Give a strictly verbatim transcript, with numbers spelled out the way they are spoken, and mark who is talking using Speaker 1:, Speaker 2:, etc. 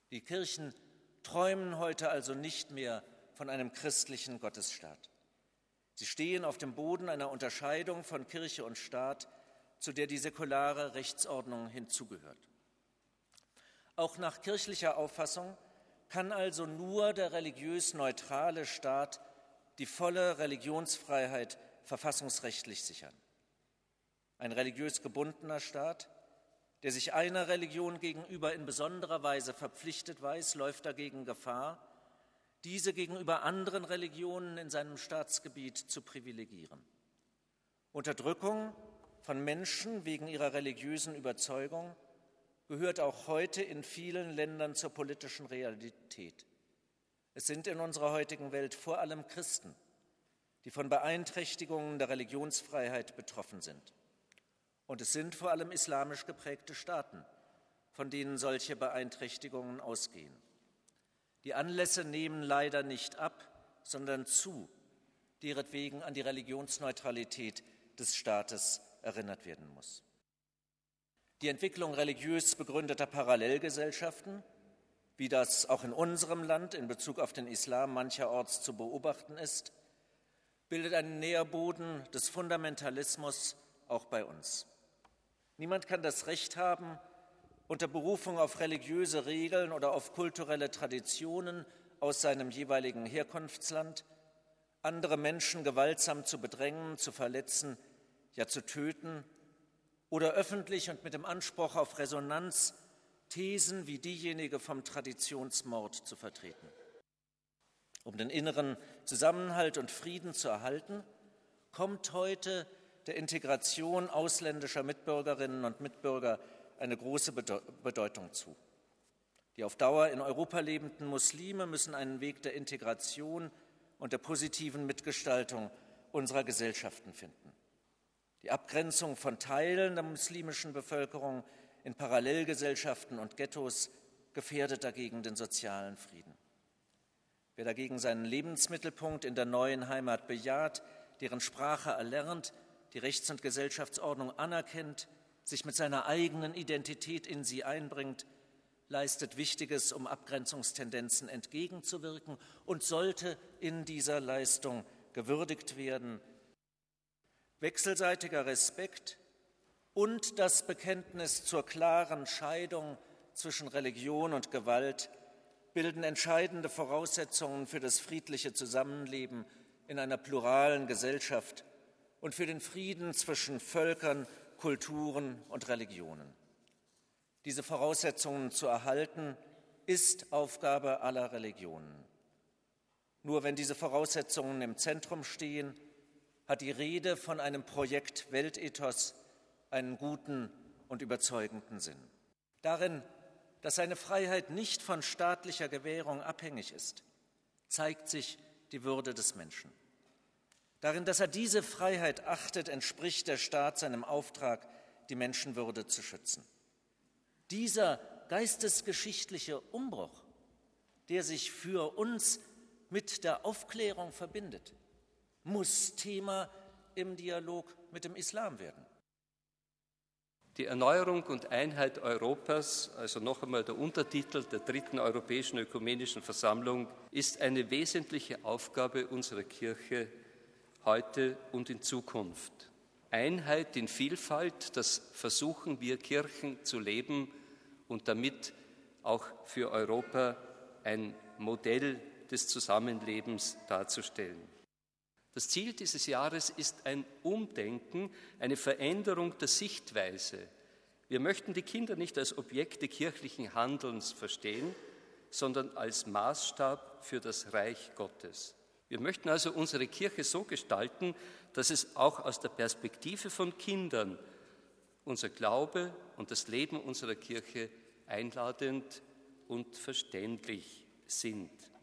Speaker 1: Die Kirchen träumen heute also nicht mehr von einem christlichen Gottesstaat. Sie stehen auf dem Boden einer Unterscheidung von Kirche und Staat, zu der die säkulare Rechtsordnung hinzugehört. Auch nach kirchlicher Auffassung kann also nur der religiös neutrale Staat die volle Religionsfreiheit verfassungsrechtlich sichern. Ein religiös gebundener Staat, der sich einer Religion gegenüber in besonderer Weise verpflichtet weiß, läuft dagegen Gefahr, diese gegenüber anderen Religionen in seinem Staatsgebiet zu privilegieren. Unterdrückung von Menschen wegen ihrer religiösen Überzeugung gehört auch heute in vielen Ländern zur politischen Realität. Es sind in unserer heutigen Welt vor allem Christen, die von Beeinträchtigungen der Religionsfreiheit betroffen sind. Und es sind vor allem islamisch geprägte Staaten, von denen solche Beeinträchtigungen ausgehen. Die Anlässe nehmen leider nicht ab, sondern zu, deretwegen an die Religionsneutralität des Staates erinnert werden muss. Die Entwicklung religiös begründeter Parallelgesellschaften, wie das auch in unserem Land in Bezug auf den Islam mancherorts zu beobachten ist, bildet einen Nährboden des Fundamentalismus auch bei uns. Niemand kann das Recht haben, unter Berufung auf religiöse Regeln oder auf kulturelle Traditionen aus seinem jeweiligen Herkunftsland andere Menschen gewaltsam zu bedrängen, zu verletzen, ja zu töten oder öffentlich und mit dem Anspruch auf Resonanz Thesen wie diejenige vom Traditionsmord zu vertreten. Um den inneren Zusammenhalt und Frieden zu erhalten, kommt heute der Integration ausländischer Mitbürgerinnen und Mitbürger eine große Bedeutung zu. Die auf Dauer in Europa lebenden Muslime müssen einen Weg der Integration und der positiven Mitgestaltung unserer Gesellschaften finden. Die Abgrenzung von Teilen der muslimischen Bevölkerung in Parallelgesellschaften und Ghettos gefährdet dagegen den sozialen Frieden. Wer dagegen seinen Lebensmittelpunkt in der neuen Heimat bejaht, deren Sprache erlernt, die Rechts- und Gesellschaftsordnung anerkennt, sich mit seiner eigenen Identität in sie einbringt, leistet Wichtiges, um Abgrenzungstendenzen entgegenzuwirken und sollte in dieser Leistung gewürdigt werden. Wechselseitiger Respekt und das Bekenntnis zur klaren Scheidung zwischen Religion und Gewalt bilden entscheidende Voraussetzungen für das friedliche Zusammenleben in einer pluralen Gesellschaft und für den Frieden zwischen Völkern, Kulturen und Religionen. Diese Voraussetzungen zu erhalten, ist Aufgabe aller Religionen. Nur wenn diese Voraussetzungen im Zentrum stehen, hat die Rede von einem Projekt Weltethos einen guten und überzeugenden Sinn. Darin, dass seine Freiheit nicht von staatlicher Gewährung abhängig ist, zeigt sich die Würde des Menschen. Darin, dass er diese Freiheit achtet, entspricht der Staat seinem Auftrag, die Menschenwürde zu schützen. Dieser geistesgeschichtliche Umbruch, der sich für uns mit der Aufklärung verbindet, muss Thema im Dialog mit dem Islam werden.
Speaker 2: Die Erneuerung und Einheit Europas, also noch einmal der Untertitel der dritten Europäischen Ökumenischen Versammlung, ist eine wesentliche Aufgabe unserer Kirche heute und in Zukunft. Einheit in Vielfalt, das versuchen wir Kirchen zu leben und damit auch für Europa ein Modell des Zusammenlebens darzustellen. Das Ziel dieses Jahres ist ein Umdenken, eine Veränderung der Sichtweise. Wir möchten die Kinder nicht als Objekte kirchlichen Handelns verstehen, sondern als Maßstab für das Reich Gottes. Wir möchten also unsere Kirche so gestalten, dass es auch aus der Perspektive von Kindern unser Glaube und das Leben unserer Kirche einladend und verständlich sind.